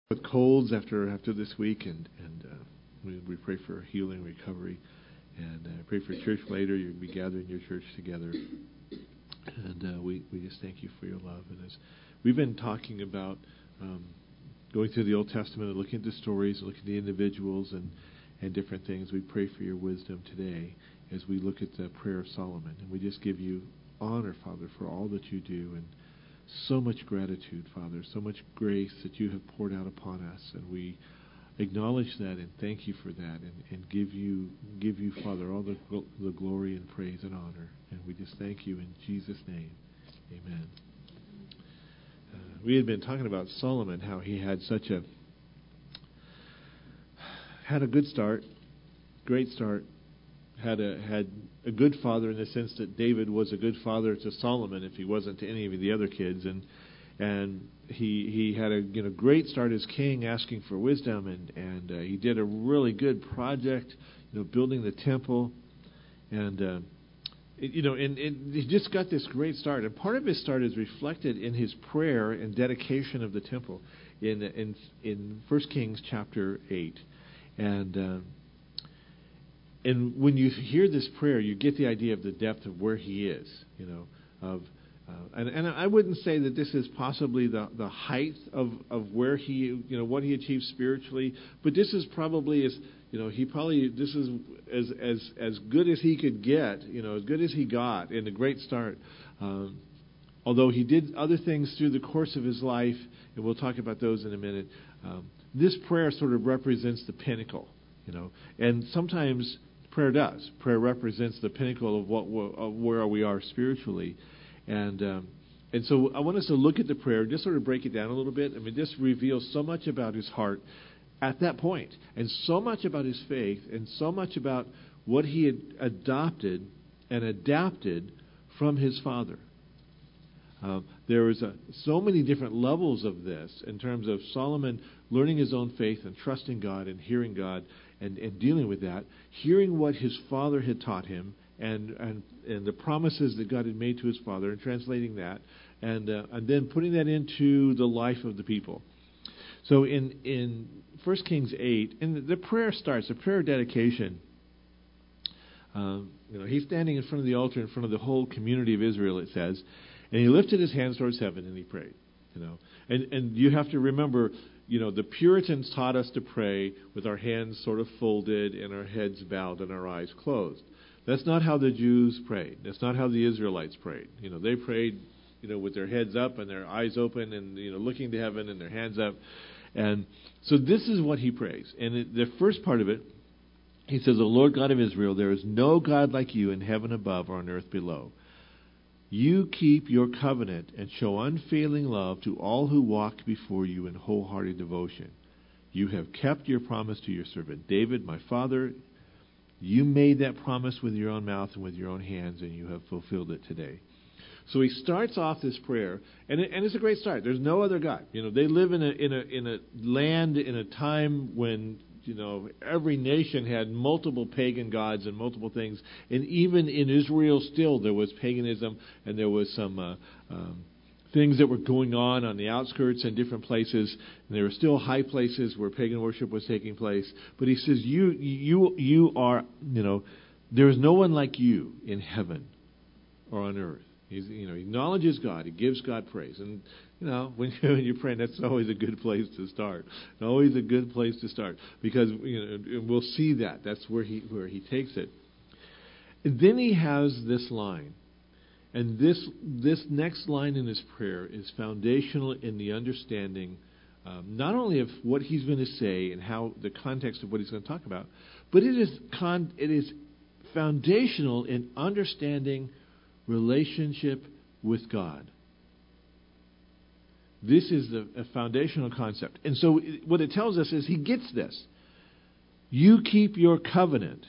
with colds after this week, and we pray for healing, recovery, and pray for church later. You'll be gathering your church together, and we just thank you for your love. And as we've been talking about going through the Old Testament and looking at the stories, looking at the individuals and different things, we pray for your wisdom today as we look at the prayer of Solomon, and we just give you honor, Father, for all that you do, and so much gratitude, Father, so much grace that you have poured out upon us, and we acknowledge that and thank you for that, and give you, Father, all the glory and praise and honor. And we just thank you in Jesus' name. Amen. We had been talking about Solomon, how he had had a good start, great start, had a good father in the sense that David was a good father to Solomon if he wasn't to any of the other kids, and he had a great start as king, asking for wisdom, and he did a really good project, building the temple, and he just got this great start. And part of his start is reflected in his prayer and dedication of the temple in 1 Kings chapter 8, And when you hear this prayer, you get the idea of the depth of where he is, and I wouldn't say that this is possibly the height of where he, what he achieved spiritually, but this is probably this is as good as he could get, as good as he got in a great start. Although he did other things through the course of his life, and we'll talk about those in a minute. This prayer sort of represents the pinnacle, and sometimes prayer does. Prayer represents the pinnacle of where we are spiritually, and so I want us to look at the prayer, just sort of break it down a little bit. I mean, this reveals so much about his heart at that point, and so much about his faith, and so much about what he had adopted and adapted from his father. There was so many different levels of this in terms of Solomon learning his own faith and trusting God and hearing God and dealing with that, hearing what his father had taught him and the promises that God had made to his father and translating that, and then putting that into the life of the people. So in 1 Kings 8, and the prayer starts, the prayer of dedication. He's standing in front of the altar in front of the whole community of Israel, it says, and he lifted his hands towards heaven and he prayed. And you have to remember, the Puritans taught us to pray with our hands sort of folded and our heads bowed and our eyes closed. That's not how the Jews prayed. That's not how the Israelites prayed. They prayed, with their heads up and their eyes open and, looking to heaven and their hands up. And so this is what he prays. And the first part of it, he says, "O Lord God of Israel, there is no God like you in heaven above or on earth below. You keep your covenant and show unfailing love to all who walk before you in wholehearted devotion. You have kept your promise to your servant David, my father. You made that promise with your own mouth and with your own hands, and you have fulfilled it today." So he starts off this prayer, and it's a great start. There's no other God. They live in a land in a time when every nation had multiple pagan gods and multiple things. And even in Israel still there was paganism, and there was some things that were going on the outskirts and different places. And there were still high places where pagan worship was taking place. But he says, you are, there is no one like you in heaven or on earth. He acknowledges God. He gives God praise. And, when you're praying, that's always a good place to start. Always a good place to start. Because, we'll see that. That's where he takes it. And then he has this line. And this next line in his prayer is foundational in the understanding, not only of what he's going to say and how the context of what he's going to talk about, but it is foundational in understanding relationship with God. This is a foundational concept. And so what it tells us is he gets this. You keep your covenant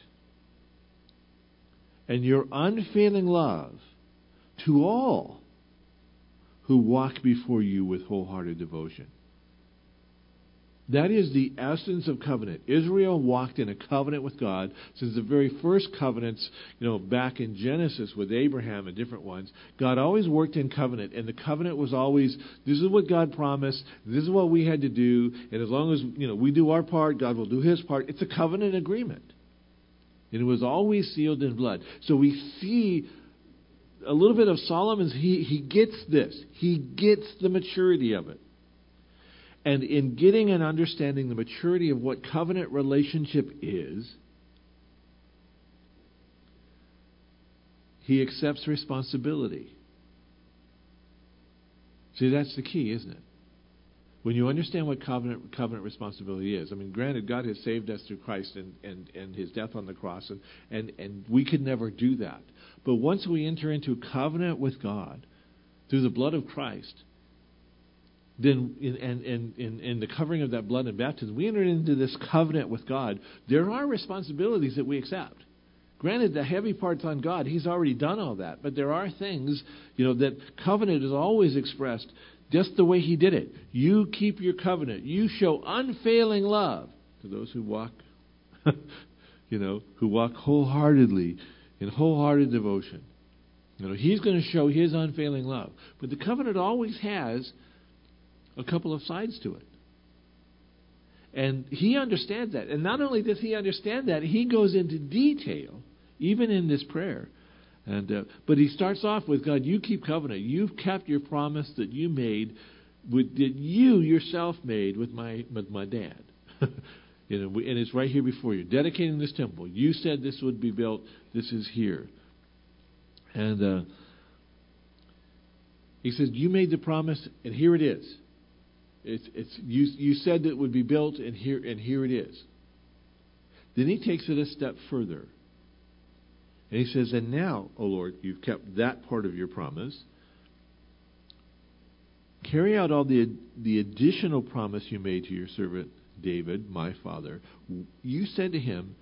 and your unfailing love to all who walk before you with wholehearted devotion. That is the essence of covenant. Israel walked in a covenant with God since the very first covenants, back in Genesis with Abraham and different ones. God always worked in covenant, and the covenant was always, this is what God promised, this is what we had to do, and as long as, we do our part, God will do His part. It's a covenant agreement. And it was always sealed in blood. So we see a little bit of Solomon's, he gets this. He gets the maturity of it. And in getting and understanding the maturity of what covenant relationship is, he accepts responsibility. See, that's the key, isn't it? When you understand what covenant responsibility is, granted, God has saved us through Christ and His death on the cross, and we could never do that. But once we enter into covenant with God through the blood of Christ, then in the covering of that blood and baptism, we enter into this covenant with God. There are responsibilities that we accept. Granted, the heavy part's on God. He's already done all that. But there are things, that covenant is always expressed just the way He did it. You keep your covenant. You show unfailing love to those who walk, who walk wholeheartedly in wholehearted devotion. He's going to show His unfailing love. But the covenant always has a couple of sides to it. And He understands that. And not only does He understand that, He goes into detail, even in this prayer. But He starts off with, God, you keep covenant. You've kept your promise that you made, that you yourself made with my dad. And it's right here before you. Dedicating this temple. You said this would be built. This is here. And He says, you made the promise, and here it is. You said that it would be built, and here it is. Then He takes it a step further. And He says, and now, O Lord, you've kept that part of your promise. Carry out all the additional promise you made to your servant David, my father. You said to him,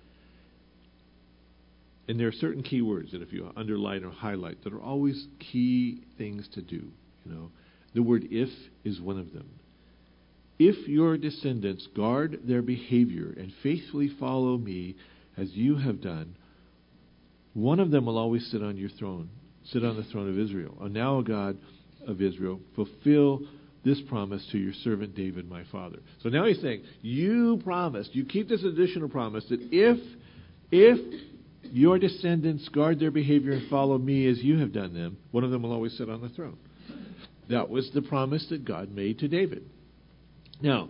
and there are certain key words that if you underline or highlight that are always key things to do. The word if is one of them. If your descendants guard their behavior and faithfully follow me as you have done, one of them will always sit on your throne, sit on the throne of Israel. And now, O God of Israel, fulfill this promise to your servant David, my father. So now He's saying, you promised, you keep this additional promise that if your descendants guard their behavior and follow me as you have done them, one of them will always sit on the throne. That was the promise that God made to David. Now,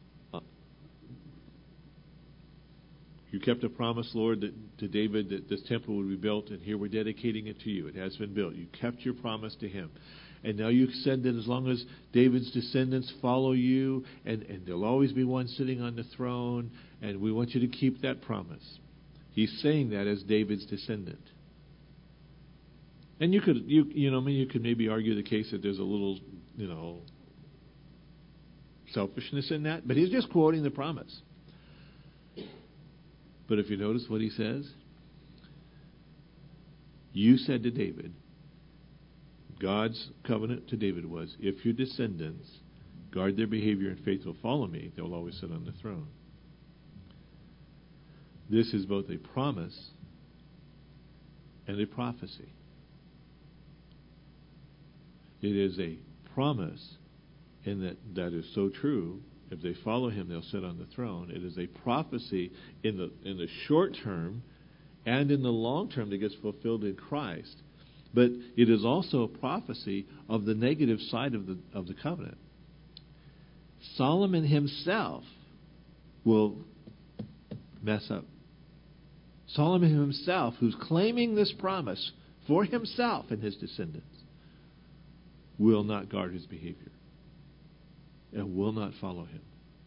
you kept a promise, Lord, to David that this temple would be built, and here we're dedicating it to you. It has been built. You kept your promise to him. And now you've said that as long as David's descendants follow you, and there'll always be one sitting on the throne, and we want you to keep that promise. He's saying that as David's descendant. And you could maybe argue the case that there's a little, selfishness in that, but he's just quoting the promise. But if you notice what he says, you said to David, God's covenant to David was, if your descendants guard their behavior and faith will follow me, they'll always sit on the throne. This is both a promise and a prophecy. It is a promise in that is so true. If they follow him, they'll sit on the throne. It is a prophecy in the short term and in the long term that gets fulfilled in Christ. But it is also a prophecy of the negative side of the covenant. Solomon himself will mess up. Solomon himself, who's claiming this promise for himself and his descendants, will not guard his behavior and will not follow him.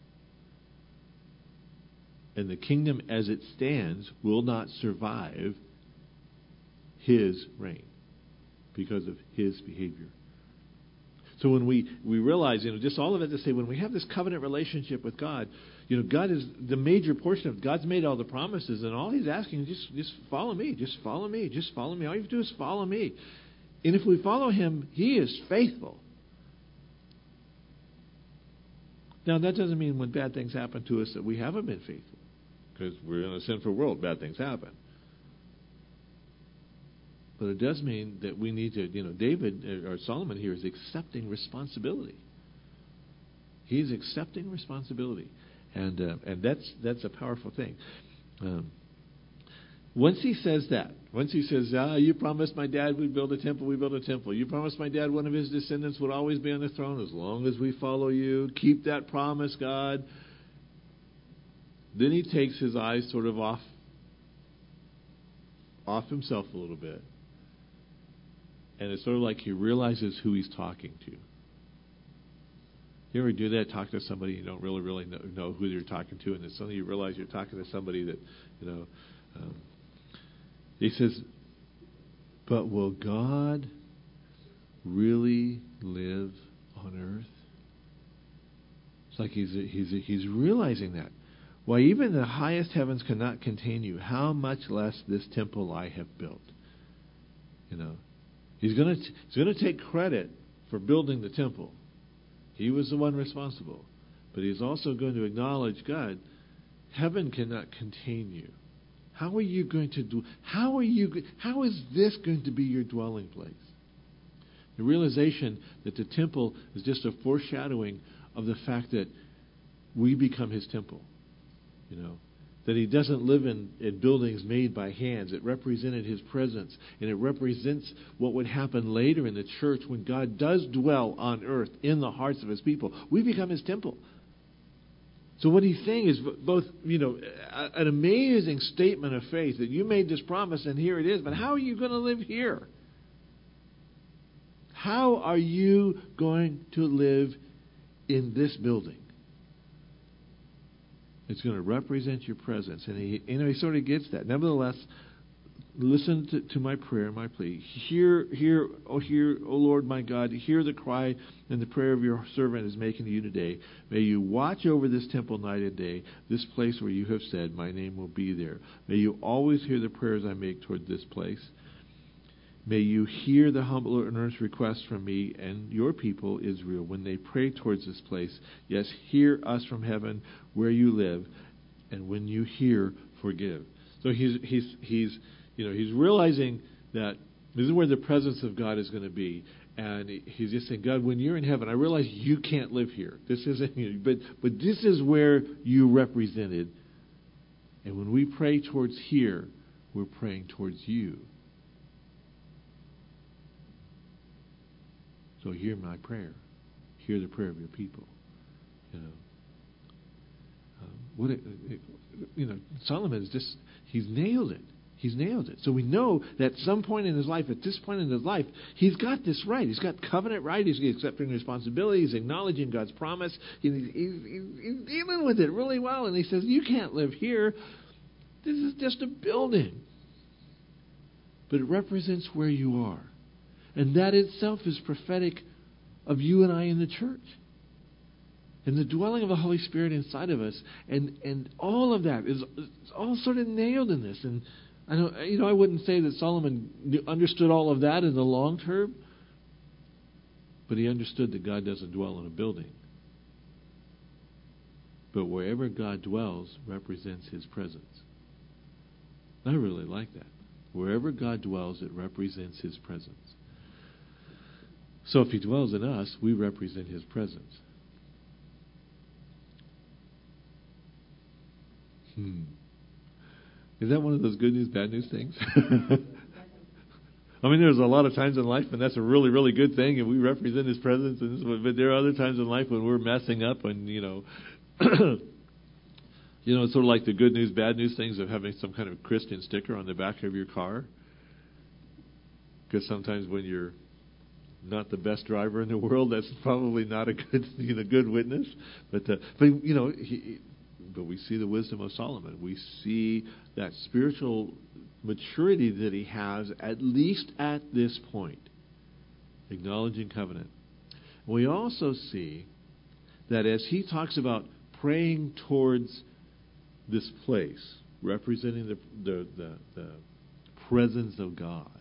And the kingdom as it stands will not survive his reign because of his behavior. So when we realize, just all of it to say, when we have this covenant relationship with God, God is the major portion of it. God's made all the promises, and all he's asking is just follow me, just follow me, just follow me. All you have to do is follow me. And if we follow him, he is faithful. Now, that doesn't mean when bad things happen to us that we haven't been faithful, because we're in a sinful world. Bad things happen. But it does mean that we need to, David or Solomon here is accepting responsibility. He's accepting responsibility, and that's a powerful thing. Once he says that, you promised my dad we'd build a temple, we built a temple. You promised my dad one of his descendants would always be on the throne as long as we follow you. Keep that promise, God. Then he takes his eyes sort of off himself a little bit. And it's sort of like he realizes who he's talking to. You ever do that? Talk to somebody you don't really know who you're talking to, and then suddenly you realize you're talking to somebody that, he says, but will God really live on earth? It's like he's realizing that. Why, even the highest heavens cannot contain you. How much less this temple I have built? He's going to take credit for building the temple. He was the one responsible. But he's also going to acknowledge, God, heaven cannot contain you. How are you going to do? How is this going to be your dwelling place? The realization that the temple is just a foreshadowing of the fact that we become his temple. That he doesn't live in buildings made by hands. It represented his presence, and it represents what would happen later in the church when God does dwell on earth in the hearts of his people. We become his temple. So what he's saying is both, an amazing statement of faith that you made this promise and here it is, but how are you going to live here? How are you going to live in this building? It's going to represent your presence. And he sort of gets that. Nevertheless, listen to my prayer and my plea. Hear, O Lord my God, hear the cry and the prayer of your servant is making to you today. May you watch over this temple night and day, this place where you have said, my name will be there. May you always hear the prayers I make toward this place. May you hear the humble and earnest requests from me and your people, Israel, when they pray towards this place. Yes, hear us from heaven where you live, and when you hear, forgive. So he's realizing that this is where the presence of God is going to be, and he's just saying, God, when you're in heaven, I realize you can't live here. This isn't, but this is where you represented, and when we pray towards here, we're praying towards you. So hear my prayer. Hear the prayer of your people. Solomon is he's nailed it. He's nailed it. So we know that at some point in his life, at this point in his life, he's got this right. He's got covenant right. He's accepting responsibility. He's acknowledging God's promise. He's dealing with it really well. And he says, you can't live here. This is just a building. But it represents where you are. And that itself is prophetic of you and I in the church. And the dwelling of the Holy Spirit inside of us. And all of that is all sort of nailed in this. And I wouldn't say that Solomon understood all of that in the long term. But he understood that God doesn't dwell in a building. But wherever God dwells represents his presence. I really like that. Wherever God dwells, it represents his presence. So if he dwells in us, we represent his presence. Is that one of those good news, bad news things? I mean, there's a lot of times in life when that's a really, really good thing, and we represent his presence. But there are other times in life when we're messing up, and it's sort of like the good news, bad news things of having some kind of Christian sticker on the back of your car. Because sometimes when you're not the best driver in the world, that's probably not a good witness. But we see the wisdom of Solomon. We see that spiritual maturity that he has, at least at this point, acknowledging covenant. We also see that as he talks about praying towards this place, representing the presence of God,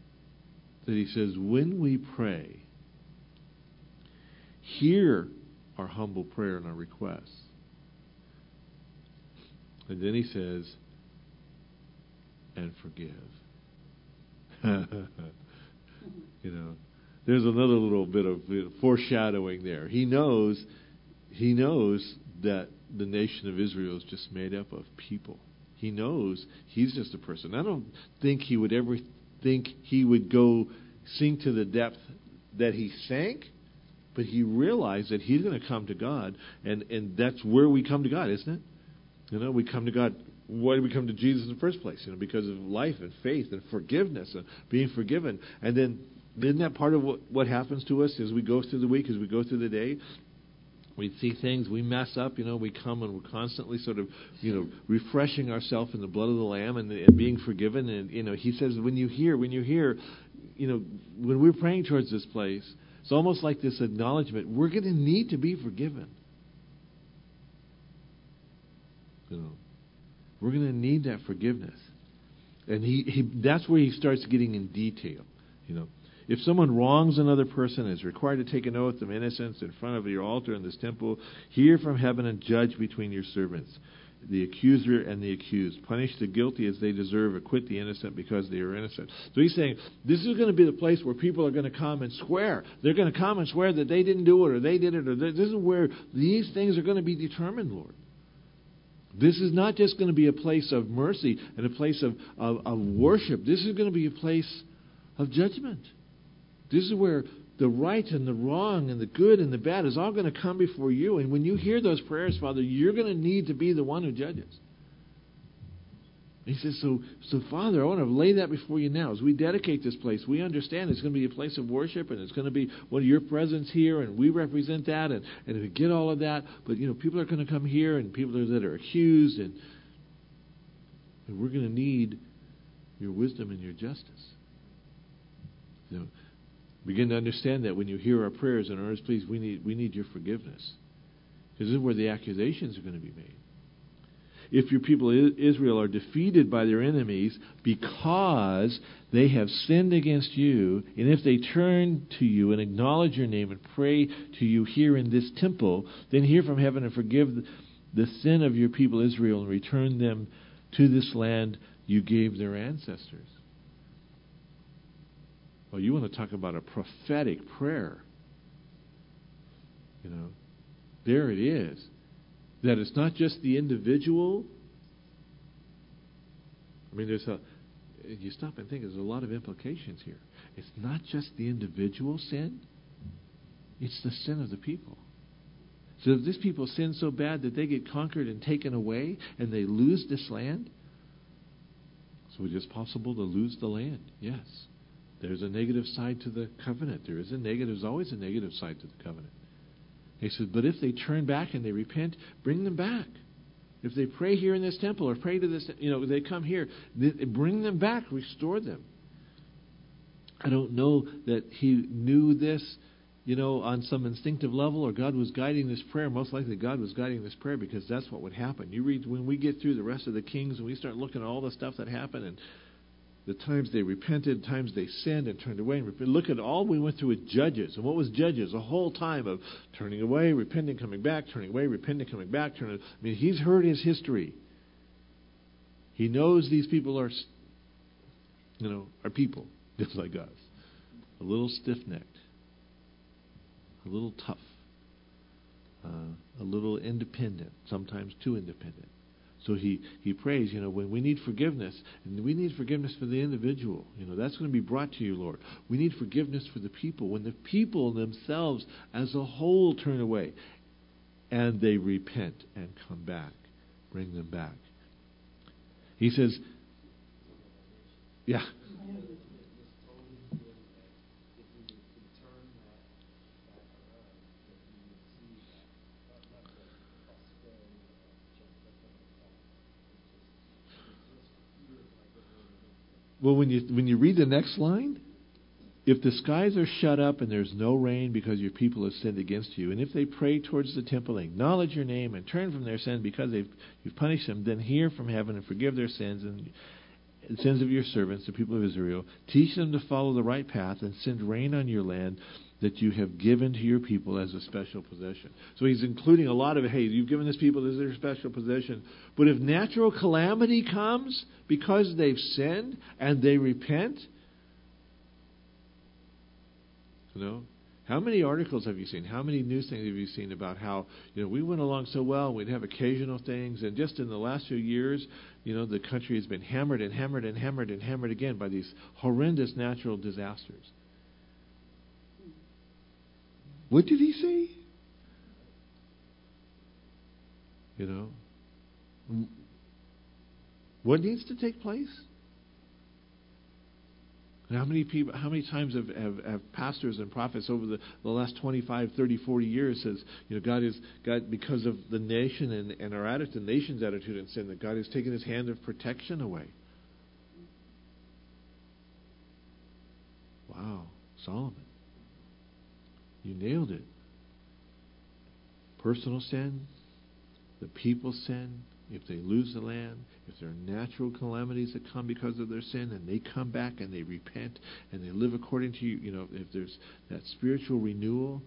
that he says, when we pray, hear our humble prayer and our requests. And then he says, and forgive. There's another little bit of foreshadowing there. He knows that the nation of Israel is just made up of people. He knows he's just a person. I don't think he would ever think he would go sink to the depth that he sank, but he realized that he's going to come to God, and that's where we come to God, isn't it? We come to God. Why do we come to Jesus in the first place? Because of life and faith and forgiveness and being forgiven. And then isn't that part of what happens to us as we go through the week, as we go through the day? We see things, we mess up, we come and we're constantly sort of, refreshing ourselves in the blood of the Lamb and being forgiven. And, he says when you hear, when we're praying towards this place, it's almost like this acknowledgement, we're going to need to be forgiven. We're going to need that forgiveness. And that's where he starts getting in detail. If someone wrongs another person and is required to take an oath of innocence in front of your altar in this temple, hear from heaven and judge between your servants, the accuser and the accused. Punish the guilty as they deserve, acquit the innocent because they are innocent. So he's saying, this is going to be the place where people are going to come and swear. They're going to come and swear that they didn't do it or they did it. This is where these things are going to be determined, Lord. This is not just going to be a place of mercy and a place of worship. This is going to be a place of judgment. This is where the right and the wrong and the good and the bad is all going to come before you. And when you hear those prayers, Father, you're going to need to be the one who judges. He says, so Father, I want to lay that before you now. As we dedicate this place, we understand it's going to be a place of worship, and it's going to be one of your presence here, and we represent that, and we get all of that. But, people are going to come here, and people that are accused, and we're going to need your wisdom and your justice. Begin to understand that when you hear our prayers and earnest pleas, we need your forgiveness. Because this is where the accusations are going to be made. If your people Israel are defeated by their enemies because they have sinned against you, and if they turn to you and acknowledge your name and pray to you here in this temple, then hear from heaven and forgive the sin of your people Israel and return them to this land you gave their ancestors. Well, you want to talk about a prophetic prayer. There it is. That it's not just the individual. You stop and think, there's a lot of implications here. It's not just the individual sin. It's the sin of the people. So if this people sin so bad that they get conquered and taken away and they lose this land, so it's just possible to lose the land. Yes. There's a negative side to the covenant. There's always a negative side to the covenant. He says, but if they turn back and they repent, bring them back. If they pray here in this temple or pray to this, they come here, bring them back, restore them. I don't know that he knew this, on some instinctive level, or God was guiding this prayer. Most likely God was guiding this prayer because that's what would happen. You read, when we get through the rest of the kings and we start looking at all the stuff that happened and the times they repented, times they sinned and turned away. And look at all we went through with Judges. And what was Judges? A whole time of turning away, repenting, coming back, turning away, repenting, coming back. He's heard his history. He knows these people are people, just like us. A little stiff-necked. A little tough. A little independent. Sometimes too independent. So he prays, when we need forgiveness, and we need forgiveness for the individual, that's going to be brought to you, Lord. We need forgiveness for the people. When the people themselves as a whole turn away and they repent and come back, bring them back. He says, yeah. Well, when you read the next line, if the skies are shut up and there's no rain because your people have sinned against you, and if they pray towards the temple and acknowledge your name and turn from their sin because you've punished them, then hear from heaven and forgive their sins and the sins of your servants, the people of Israel. Teach them to follow the right path and send rain on your land that you have given to your people as a special possession. So he's including a lot of, hey, you've given this people as their special possession. But if natural calamity comes because they've sinned and they repent, how many articles have you seen? How many news things have you seen about how, we went along so well, we'd have occasional things, and just in the last few years, the country has been hammered and hammered and hammered and hammered again by these horrendous natural disasters. What did he say? What needs to take place? And how many times have pastors and prophets over the last 25, 30, 40 years says, God, because of the nation and our attitude, the nation's attitude in sin, that God has taken his hand of protection away. Wow, Solomon. You nailed it. Personal sin, the people's sin, if they lose the land, if there are natural calamities that come because of their sin, and they come back and they repent and they live according to you, if there's that spiritual renewal,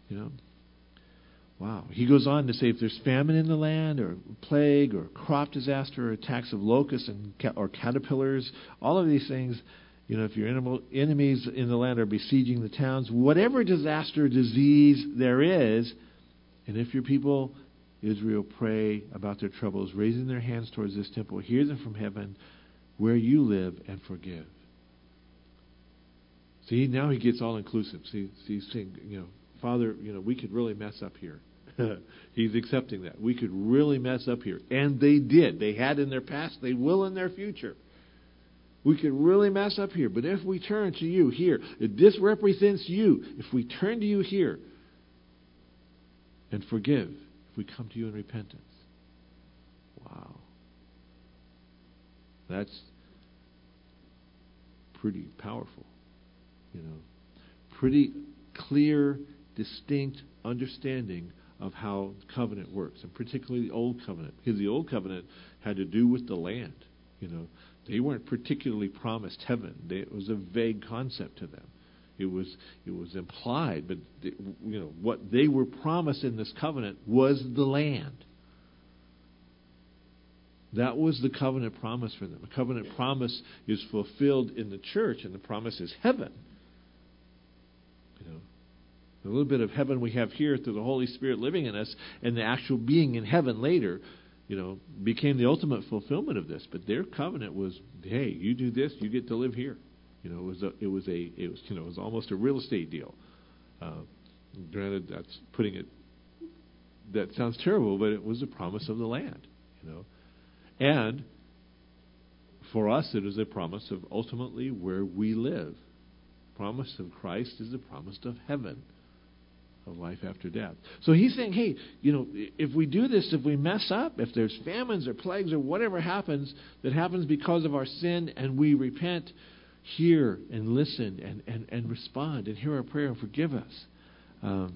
wow. He goes on to say if there's famine in the land or plague or crop disaster or attacks of locusts or caterpillars, all of these things, if your enemies in the land are besieging the towns, whatever disaster, disease there is, and if your people Israel pray about their troubles, raising their hands towards this temple, hear them from heaven where you live and forgive. See, now he gets all inclusive. See, he's saying, Father, we could really mess up here. He's accepting that. We could really mess up here. And they did. They had in their past. They will in their future. We could really mess up here. But if we turn to you here, if this represents you, if we turn to you here and forgive, we come to you in repentance. Wow. That's pretty powerful. Pretty clear, distinct understanding of how covenant works, and particularly the Old Covenant, because the Old Covenant had to do with the land. They weren't particularly promised heaven. It was a vague concept to them. It was implied, but what they were promised in this covenant was the land. That was the covenant promise for them. A covenant promise is fulfilled in the church, and the promise is heaven. A little bit of heaven we have here through the Holy Spirit living in us, and the actual being in heaven later, became the ultimate fulfillment of this. But their covenant was, hey, you do this, you get to live here. It was almost a real estate deal. Granted, that's putting it. That sounds terrible, but it was a promise of the land. And for us, it is a promise of ultimately where we live. Promise of Christ is the promise of heaven, of life after death. So he's saying, hey, if we do this, if we mess up, if there's famines or plagues or whatever happens that happens because of our sin, and we repent, hear and listen and respond and hear our prayer and forgive us. And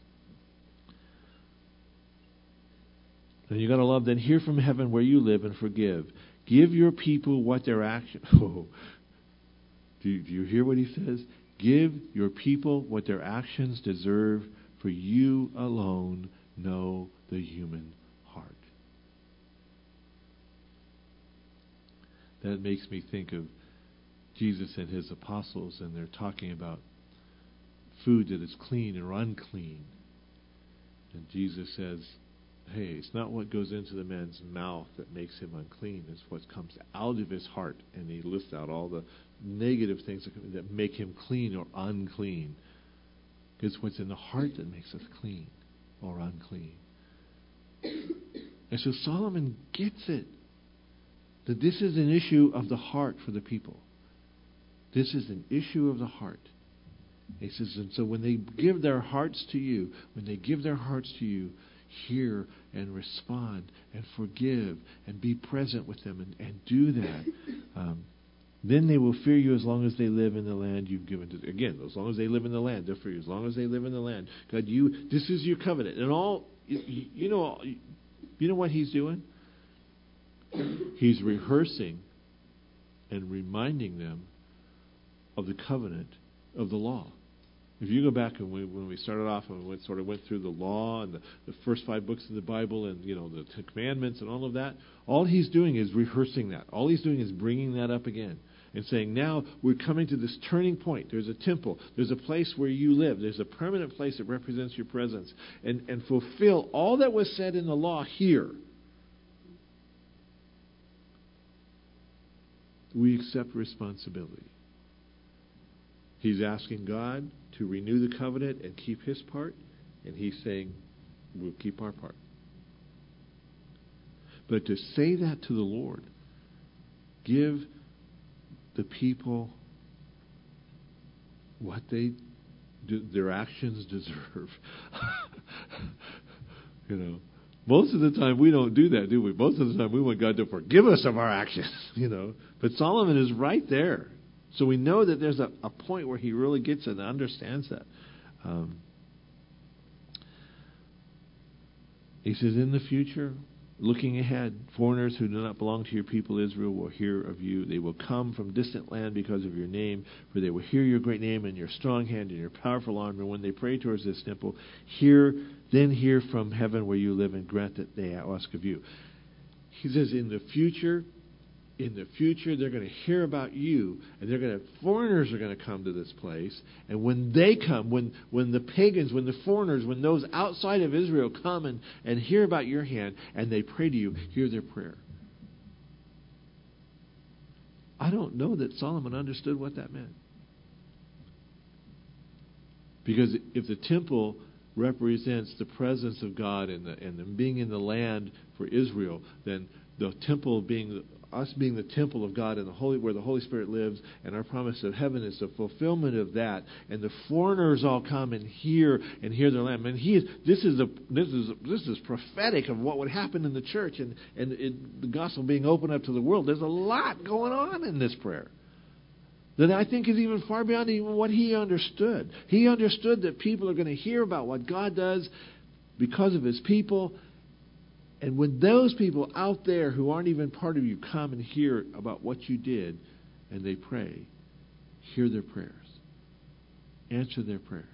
you got to love, then hear from heaven where you live and forgive. Give your people what their action. Oh, do you hear what he says? Give your people what their actions deserve, for you alone know the human heart. That makes me think of Jesus and his apostles, and they're talking about food that is clean or unclean. And Jesus says, hey, it's not what goes into the man's mouth that makes him unclean. It's what comes out of his heart. And he lists out all the negative things that make him clean or unclean. It's what's in the heart that makes us clean or unclean. And so Solomon gets it, that this is an issue of the heart for the people. This is an issue of the heart. He says, and so when they give their hearts to you, hear and respond and forgive and be present with them and do that. Then they will fear you as long as they live in the land you've given to them. Again, as long as they live in the land, they'll fear you. As long as they live in the land. God, this is your covenant. And all, you know what he's doing? He's rehearsing and reminding them of the covenant of the law. If you go back and when we started off and we went through the law and the first 5 books of the Bible and the Ten Commandments and all of that, all he's doing is rehearsing that. All he's doing is bringing that up again and saying, now we're coming to this turning point. There's a temple. There's a place where you live. There's a permanent place that represents your presence. And fulfill all that was said in the law here. We accept responsibility. He's asking God to renew the covenant and keep his part, and he's saying, we'll keep our part. But to say that to the Lord, give the people what their actions deserve. Most of the time we don't do that, do we? Most of the time we want God to forgive us of our actions, But Solomon is right there. So we know that there's a point where he really gets it and understands that. He says, in the future, looking ahead, foreigners who do not belong to your people Israel will hear of you. They will come from distant land because of your name, for they will hear your great name and your strong hand and your powerful arm. And when they pray towards this temple, hear from heaven where you live and grant that they ask of you. He says, in the future, they're going to hear about you, and foreigners are going to come to this place. And when they come, when the pagans, when the foreigners, when those outside of Israel come and hear about your hand, and they pray to you, hear their prayer. I don't know that Solomon understood what that meant. Because if the temple represents the presence of God and them being in the land for Israel, then the temple being us being the temple of God and where the Holy Spirit lives, and our promise of heaven is the fulfillment of that. And the foreigners all come and hear their land. And this is prophetic of what would happen in the church and the gospel being opened up to the world. There's a lot going on in this prayer that I think is even far beyond even what he understood. He understood that people are going to hear about what God does because of his people. And when those people out there who aren't even part of you come and hear about what you did and they pray, hear their prayers. Answer their prayers.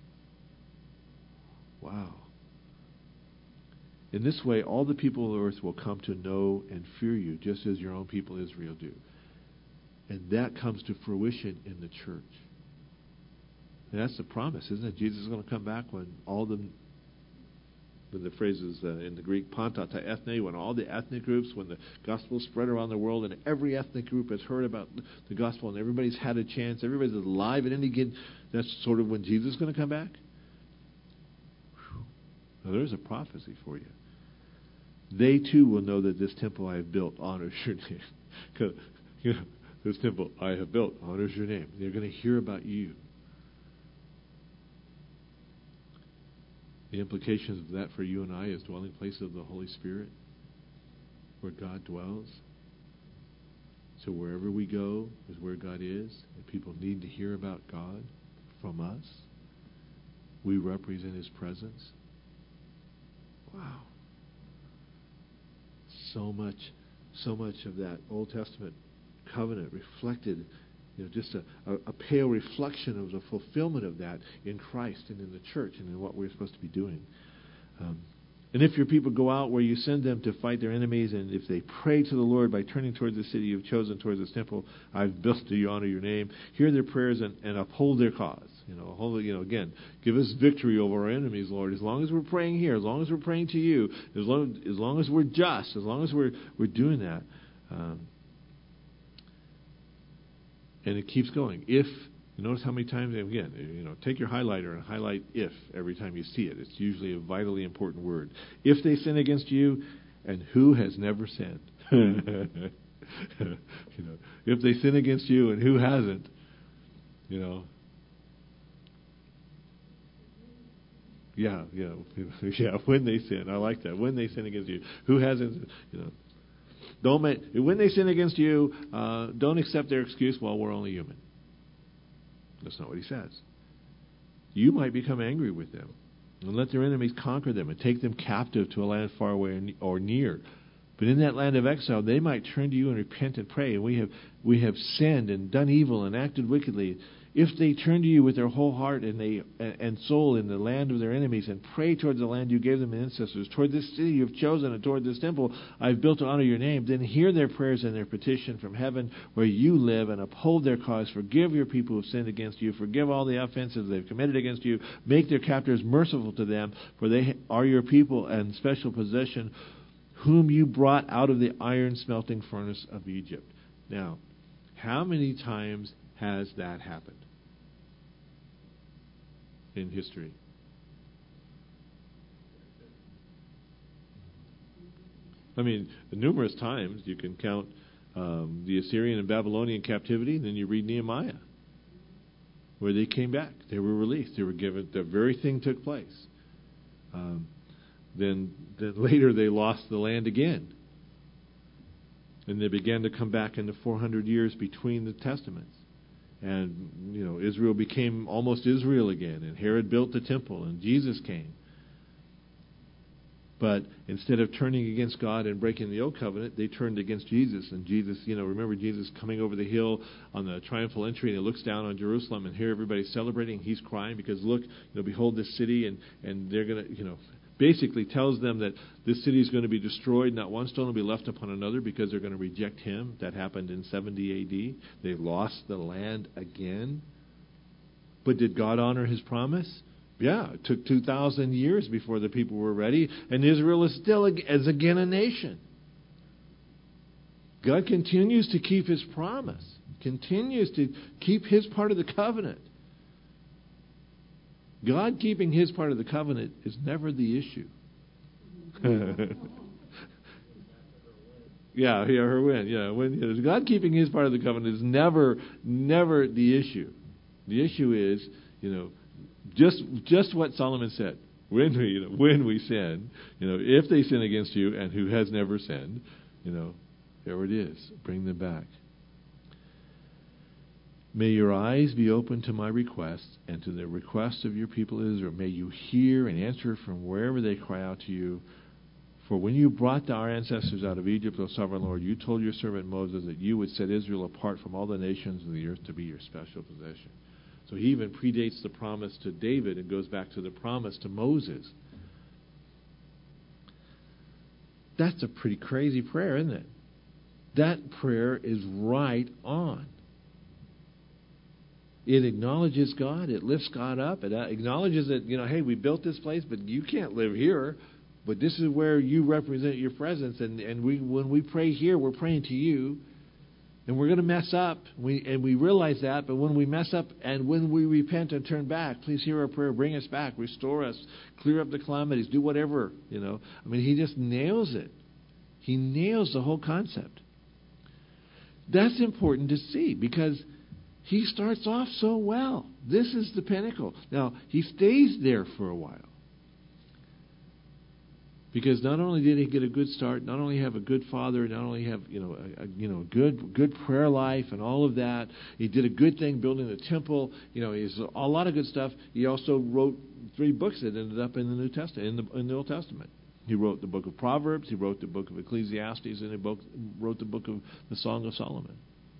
Wow. In this way, all the people of the earth will come to know and fear you, just as your own people Israel do. And that comes to fruition in the church. And that's the promise, isn't it? Jesus is going to come back when the phrase is in the Greek, panta ta ethne, when all the ethnic groups, when the gospel spread around the world and every ethnic group has heard about the gospel and everybody's had a chance, everybody's alive at any given, that's sort of when Jesus is going to come back. Now there's a prophecy for you. They too will know that this temple I have built honors your name. Because, this temple I have built honors your name. They're going to hear about you. The implications of that for you and I is dwelling place of the Holy Spirit, where God dwells. So wherever we go is where God is, and people need to hear about God from us. We represent his presence. Wow. So much of that Old Testament covenant reflected, just a pale reflection of the fulfillment of that in Christ and in the church and in what we're supposed to be doing. And if your people go out where you send them to fight their enemies, and if they pray to the Lord by turning towards the city you've chosen, towards this temple I've built to honor your name, hear their prayers and uphold their cause. Again, give us victory over our enemies, Lord. As long as we're praying here, as long as we're praying to you, as long as we're just, as long as we're doing that. And it keeps going. If, notice how many times, again, take your highlighter and highlight if every time you see it. It's usually a vitally important word. If they sin against you, and who has never sinned? If they sin against you, and who hasn't? Yeah, when they sin. I like that. When they sin against you. Who hasn't, when they sin against you, don't accept their excuse, well, we're only human. That's not what he says. You might become angry with them and let their enemies conquer them and take them captive to a land far away or near. But in that land of exile, they might turn to you and repent and pray. And we have sinned and done evil and acted wickedly. if they turn to you with their whole heart and soul in the land of their enemies, and pray towards the land you gave them ancestors, toward this city you have chosen, and toward this temple I have built to honor your name, then hear their prayers and their petition from heaven where you live, and uphold their cause. Forgive your people who have sinned against you. Forgive all the offenses they've committed against you. Make their captors merciful to them, for they are your people and special possession, whom you brought out of the iron smelting furnace of Egypt. Now, how many times has that happened in history? I mean, numerous times. You can count the Assyrian and Babylonian captivity, and then you read Nehemiah, where they came back. They were released. They were given, the very thing took place. Then later they lost the land again. And they began to come back in the 400 years between the testaments. And, Israel became almost Israel again. And Herod built the temple, and Jesus came. But instead of turning against God and breaking the old covenant, they turned against Jesus. And Jesus, remember Jesus coming over the hill on the triumphal entry, and he looks down on Jerusalem, and here everybody's celebrating. He's crying because, look, behold this city, and they're going to, basically tells them that this city is going to be destroyed. Not one stone will be left upon another because they're going to reject him. That happened in 70 A.D. They lost the land again. But did God honor his promise? Yeah, it took 2,000 years before the people were ready, and Israel is still again a nation. God continues to keep his promise, continues to keep his part of the covenant. God keeping his part of the covenant is never the issue. Her win. Yeah, God keeping his part of the covenant is never the issue. The issue is, just what Solomon said. When we sin, if they sin against you, and who has never sinned, there it is. Bring them back. May your eyes be open to my requests and to the requests of your people Israel. May you hear and answer from wherever they cry out to you. For when you brought our ancestors out of Egypt, O sovereign Lord, you told your servant Moses that you would set Israel apart from all the nations of the earth to be your special possession. So he even predates the promise to David and goes back to the promise to Moses. That's a pretty crazy prayer, isn't it? That prayer is right on. It acknowledges God. It lifts God up. It acknowledges that, hey, we built this place, but you can't live here. But this is where you represent your presence. And when we pray here, we're praying to you. And we're going to mess up. We realize that. But when we mess up and when we repent and turn back, please hear our prayer. Bring us back. Restore us. Clear up the calamities. Do whatever. He just nails it. He nails the whole concept. That's important to see because he starts off so well. This is the pinnacle. Now, he stays there for a while. Because not only did he get a good start, not only have a good father, not only have a good prayer life and all of that, he did a good thing building the temple. He's a lot of good stuff. He also wrote 3 books that ended up in the New Testament, in the Old Testament. He wrote the book of Proverbs, he wrote the book of Ecclesiastes, and he wrote the book of the Song of Solomon.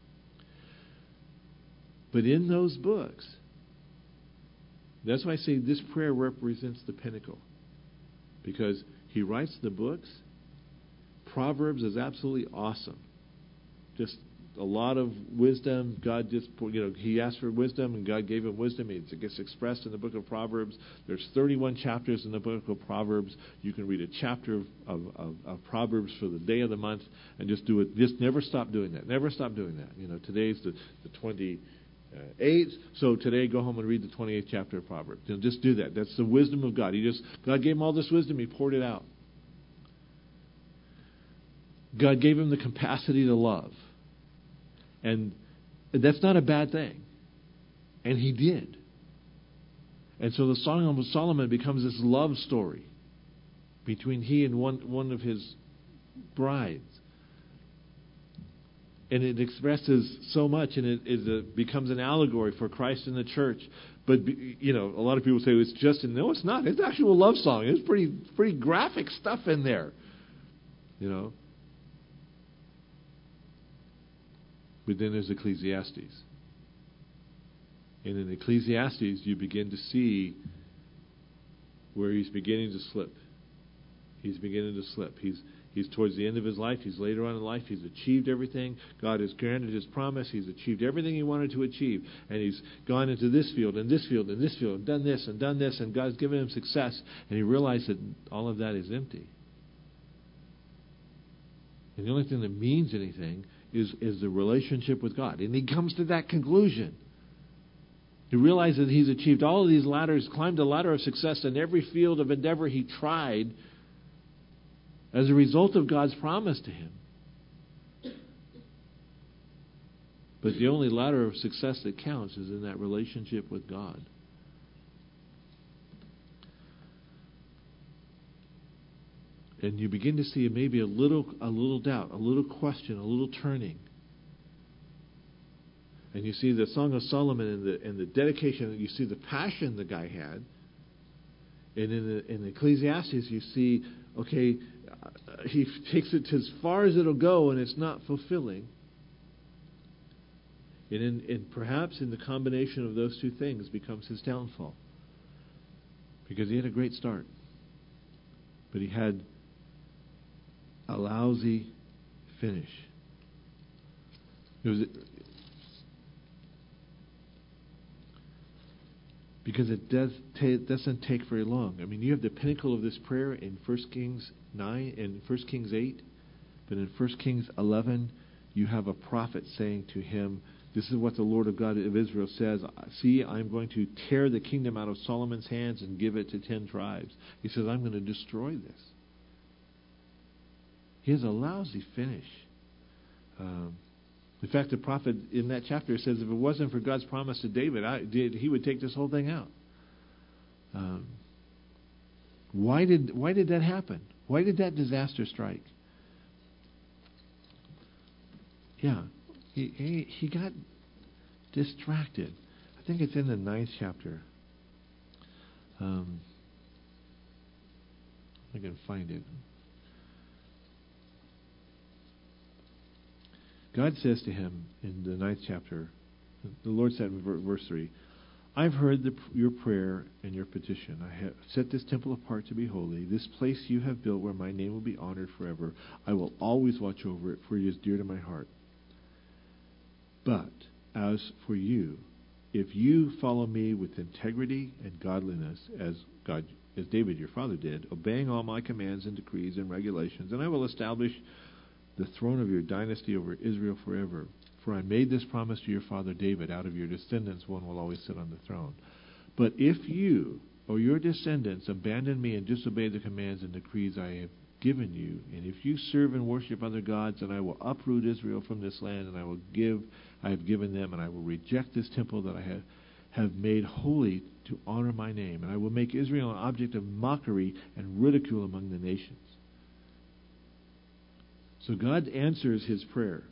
But in those books, that's why I say this prayer represents the pinnacle. Because he writes the books. Proverbs is absolutely awesome. Just a lot of wisdom. God just, he asked for wisdom and God gave him wisdom. It gets expressed in the book of Proverbs. There's 31 chapters in the book of Proverbs. You can read a chapter of Proverbs for the day of the month and just do it. Just never stop doing that. Never stop doing that. Today's the 28th. So today, go home and read the 28th chapter of Proverbs. Just do that. That's the wisdom of God. God gave him all this wisdom. He poured it out. God gave him the capacity to love. And that's not a bad thing. And he did. And so the Song of Solomon becomes this love story between he and one of his brides. And it expresses so much, and it becomes an allegory for Christ and the church. But, a lot of people say it's just, no, it's not. It's actual love song. It's pretty graphic stuff in there, But then there's Ecclesiastes. And in Ecclesiastes, you begin to see where he's beginning to slip. He's beginning to slip. He's towards the end of his life. He's later on in life. He's achieved everything. God has granted his promise. He's achieved everything he wanted to achieve. And he's gone into this field and this field and this field and done this, and God's given him success. And he realized that all of that is empty. And the only thing that means anything is the relationship with God. And he comes to that conclusion. He realizes that he's achieved all of these ladders, climbed a ladder of success in every field of endeavor he tried as a result of God's promise to him. But the only ladder of success that counts is in that relationship with God. And you begin to see maybe a little doubt, a little question, a little turning. And you see the Song of Solomon and the dedication, you see the passion the guy had. And in Ecclesiastes, you see, okay, he takes it to as far as it'll go, and it's not fulfilling. And perhaps in the combination of those two things becomes his downfall. Because he had a great start. But he had a lousy finish. Because it doesn't take very long. I mean, you have the pinnacle of this prayer in 1 Kings 9 and 1 Kings 8, but in 1 Kings 11, you have a prophet saying to him, this is what the Lord of God of Israel says, see, I'm going to tear the kingdom out of Solomon's hands and give it to 10 tribes. He says, I'm going to destroy this. He has a lousy finish. In fact, the prophet in that chapter says if it wasn't for God's promise to David, he would take this whole thing out. Why did that happen? Why did that disaster strike? Yeah, he got distracted. I think it's in the 9th chapter. I can find it. God says to him in the 9th chapter, the Lord said in verse 3, I've heard your prayer and your petition. I have set this temple apart to be holy. This place you have built where my name will be honored forever. I will always watch over it, for it is dear to my heart. But as for you, if you follow me with integrity and godliness, as David your father did, obeying all my commands and decrees and regulations, and I will establish the throne of your dynasty over Israel forever. For I made this promise to your father David, out of your descendants one will always sit on the throne. But if you or your descendants abandon me and disobey the commands and decrees I have given you, and if you serve and worship other gods, then I will uproot Israel from this land, and I have given them, and I will reject this temple that I have made holy to honor my name, and I will make Israel an object of mockery and ridicule among the nations. So God answers his prayer.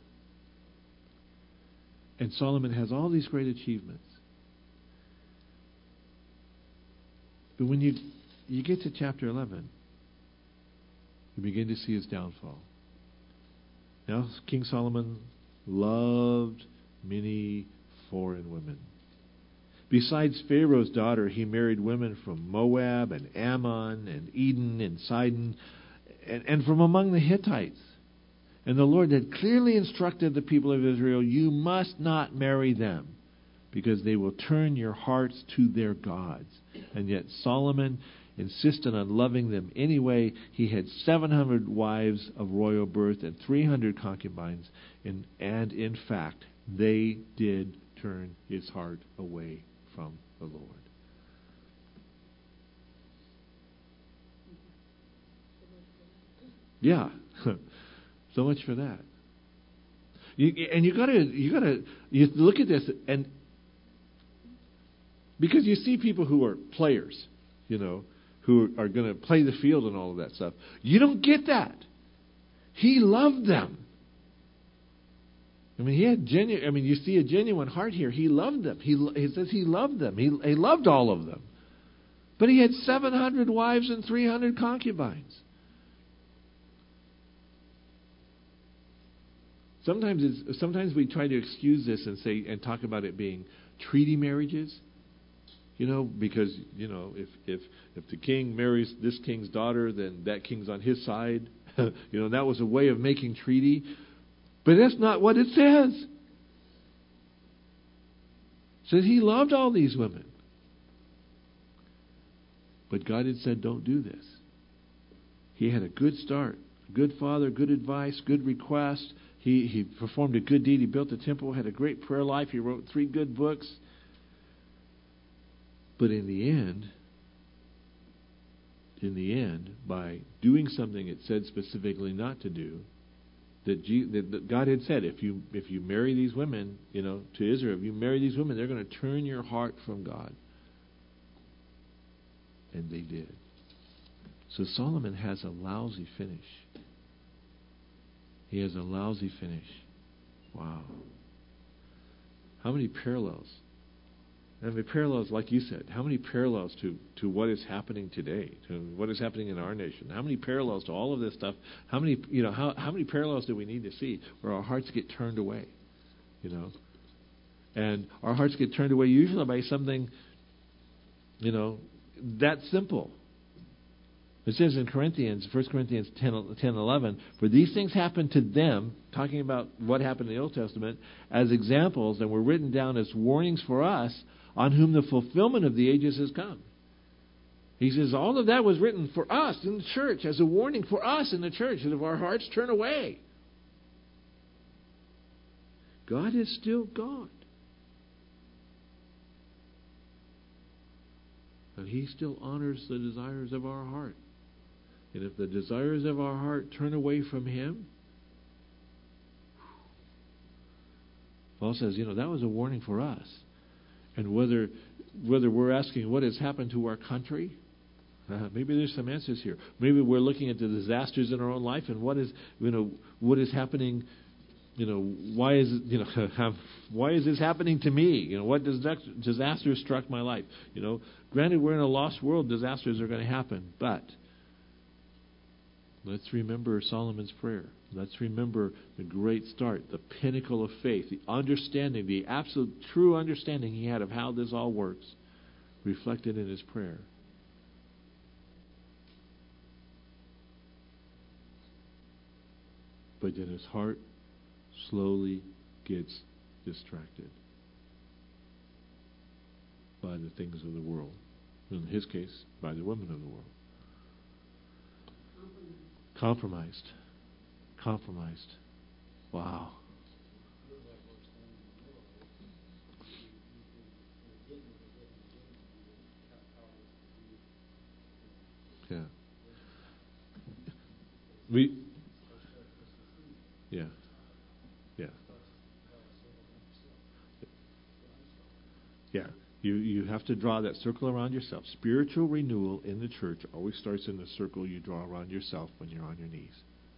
And Solomon has all these great achievements. But when you get to chapter 11, you begin to see his downfall. Now, King Solomon loved many foreign women. Besides Pharaoh's daughter, he married women from Moab and Ammon and Eden and Sidon and from among the Hittites. And the Lord had clearly instructed the people of Israel, you must not marry them, because they will turn your hearts to their gods. And yet Solomon insisted on loving them anyway. He had 700 wives of royal birth and 300 concubines. And in fact, they did turn his heart away from the Lord. Yeah. So much for that. You look at this, and because you see people who are players, who are going to play the field and all of that stuff. You don't get that. He loved them. I mean, you see a genuine heart here. He loved them. He says he loved them. He loved all of them. But he had 700 wives and 300 concubines. Sometimes we try to excuse this and talk about it being treaty marriages. Because, if the king marries this king's daughter, then that king's on his side. That was a way of making treaty. But that's not what it says. It says he loved all these women. But God had said, don't do this. He had a good start, good father, good advice, good request. He performed a good deed. He built a temple, had a great prayer life. He wrote 3 good books. But in the end, by doing something it said specifically not to do, that God had said, if you marry these women, to Israel, if you marry these women, they're going to turn your heart from God. And they did. So Solomon has a lousy finish. He has a lousy finish. Wow. How many parallels? And the parallels, like you said, how many parallels to what is happening today, to what is happening in our nation? How many parallels to all of this stuff? How many parallels do we need to see where our hearts get turned away? And our hearts get turned away usually by something, that simple. It says in 1 Corinthians 10:11, for these things happened to them, talking about what happened in the Old Testament, as examples, and were written down as warnings for us, on whom the fulfillment of the ages has come. He says all of that was written for us in the church, as a warning for us in the church, that if our hearts turn away, God is still God. And He still honors the desires of our heart. And if the desires of our heart turn away from Him, Paul says, that was a warning for us. And whether we're asking what has happened to our country, maybe there's some answers here. Maybe we're looking at the disasters in our own life and what is happening. Why is this happening to me? What disaster struck my life? Granted, we're in a lost world. Disasters are going to happen, but let's remember Solomon's prayer. Let's remember the great start, the pinnacle of faith, the understanding, the absolute true understanding he had of how this all works, reflected in his prayer. But then his heart slowly gets distracted by the things of the world. In his case, by the women of the world. Compromised. Wow. Yeah. Yeah. Yeah. You have to draw that circle around yourself. Spiritual renewal in the church always starts in the circle you draw around yourself when you're on your knees.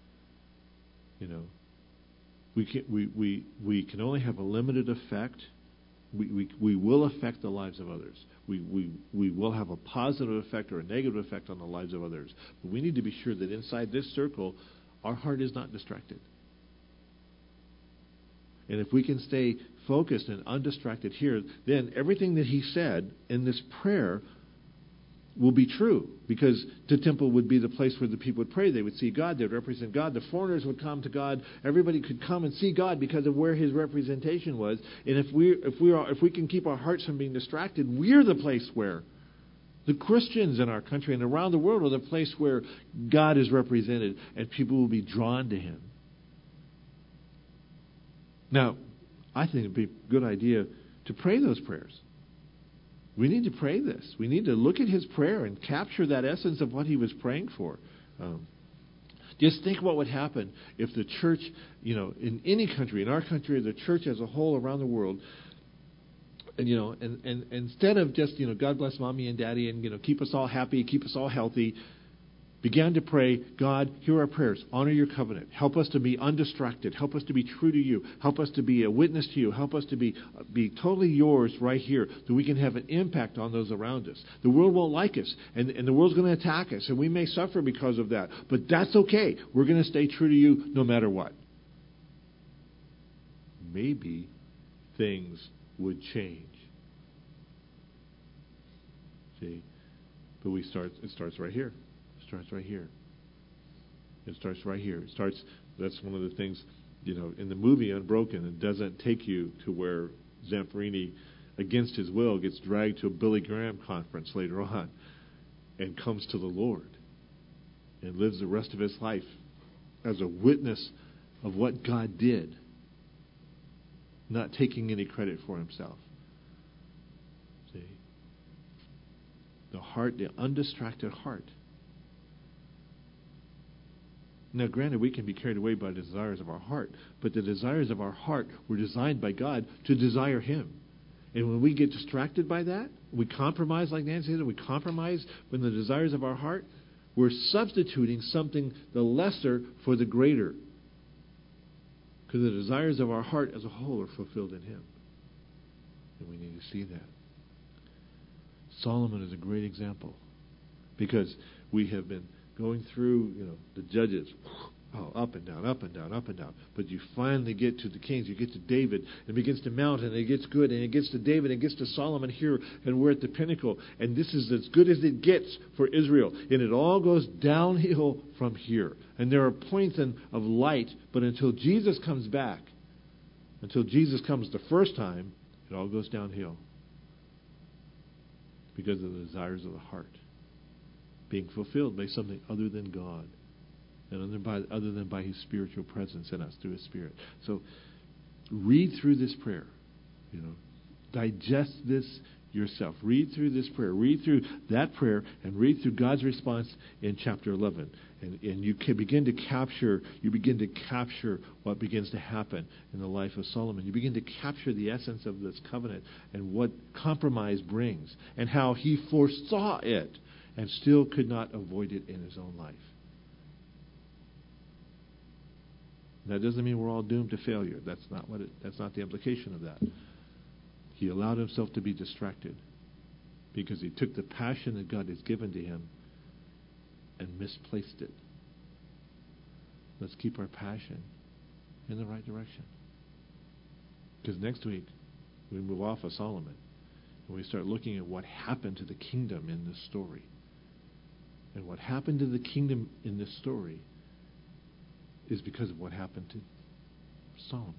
We can only have a limited effect. We will affect the lives of others. We will have a positive effect or a negative effect on the lives of others. But we need to be sure that inside this circle, our heart is not distracted. And if we can stay focused and undistracted here, then everything that he said in this prayer will be true, because the temple would be the place where the people would pray. They would see God. They would represent God. The foreigners would come to God. Everybody could come and see God because of where His representation was. And if we can keep our hearts from being distracted, we're the place where the Christians in our country and around the world are the place where God is represented, and people will be drawn to Him. Now, I think it'd be a good idea to pray those prayers. We need to pray this. We need to look at his prayer and capture that essence of what he was praying for. Just think what would happen if the church, in any country, in our country, or the church as a whole around the world, and instead of just, God bless mommy and daddy and, keep us all happy, keep us all healthy, began to pray, God, hear our prayers. Honor your covenant. Help us to be undistracted. Help us to be true to you. Help us to be a witness to you. Help us to be totally yours right here, that we can have an impact on those around us. The world won't like us, and the world's going to attack us, and we may suffer because of that. But that's okay. We're going to stay true to you no matter what. Maybe things would change. See? But it starts right here. It starts right here. It starts right here. That's one of the things, in the movie Unbroken, it doesn't take you to where Zamperini, against his will, gets dragged to a Billy Graham conference later on and comes to the Lord and lives the rest of his life as a witness of what God did, not taking any credit for himself. See? The heart, the undistracted heart. Now, granted, we can be carried away by the desires of our heart, but the desires of our heart were designed by God to desire Him. And when we get distracted by that, we compromise, like Nancy said, we compromise when the desires of our heart, we're substituting something, the lesser, for the greater. Because the desires of our heart as a whole are fulfilled in Him. And we need to see that. Solomon is a great example. Because we have been going through, the Judges, up and down, up and down, up and down. But you finally get to the kings. You get to David, and it begins to mount, and it gets good, and it gets to David, and it gets to Solomon here, and we're at the pinnacle. And this is as good as it gets for Israel. And it all goes downhill from here. And there are points of light, but until Jesus comes back, until Jesus comes the first time, it all goes downhill. Because of the desires of the heart being fulfilled by something other than God, and other than by His spiritual presence in us through His Spirit. So read through this prayer. Digest this yourself. Read through this prayer. Read through that prayer and read through God's response in chapter 11. And you can begin to capture what begins to happen in the life of Solomon. You begin to capture the essence of this covenant and what compromise brings and how he foresaw it and still could not avoid it in his own life. That doesn't mean we're all doomed to failure. That's not the implication of that. He allowed himself to be distracted because he took the passion that God has given to him and misplaced it. Let's keep our passion in the right direction. Because next week, we move off of Solomon and we start looking at what happened to the kingdom in this story. And what happened to the kingdom in this story is because of what happened to Solomon.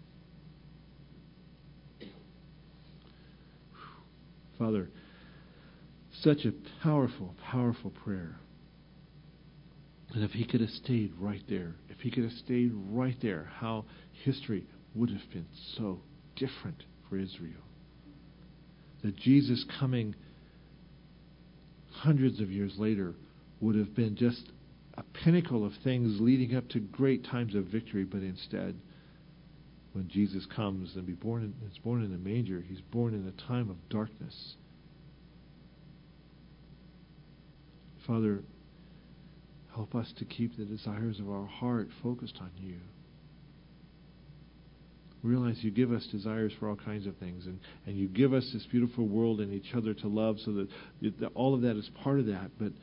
Father, such a powerful, powerful prayer. And if he could have stayed right there, how history would have been so different for Israel. That Jesus coming hundreds of years later would have been just a pinnacle of things leading up to great times of victory, but instead, when Jesus comes and is born in a manger, he's born in a time of darkness. Father, help us to keep the desires of our heart focused on you. Realize you give us desires for all kinds of things, and you give us this beautiful world and each other to love, so that all of that is part of that, but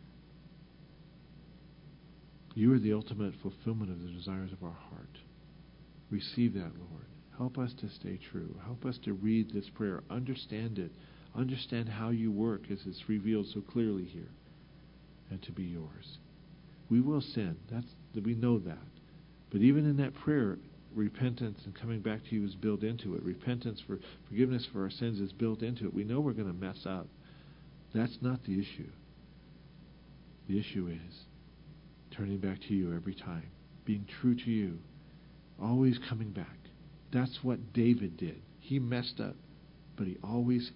you are the ultimate fulfillment of the desires of our heart. Receive that, Lord. Help us to stay true. Help us to read this prayer, understand it, understand how you work as it's revealed so clearly here, and to be yours. We will sin. We know that. But even in that prayer, repentance and coming back to you is built into it. Repentance for forgiveness for our sins is built into it. We know we're going to mess up. That's not the issue. The issue is turning back to you every time, being true to you, always coming back. That's what David did. He messed up, but he always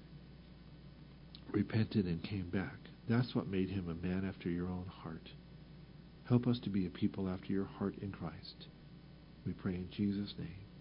repented and came back. That's what made him a man after your own heart. Help us to be a people after your heart in Christ. We pray in Jesus' name.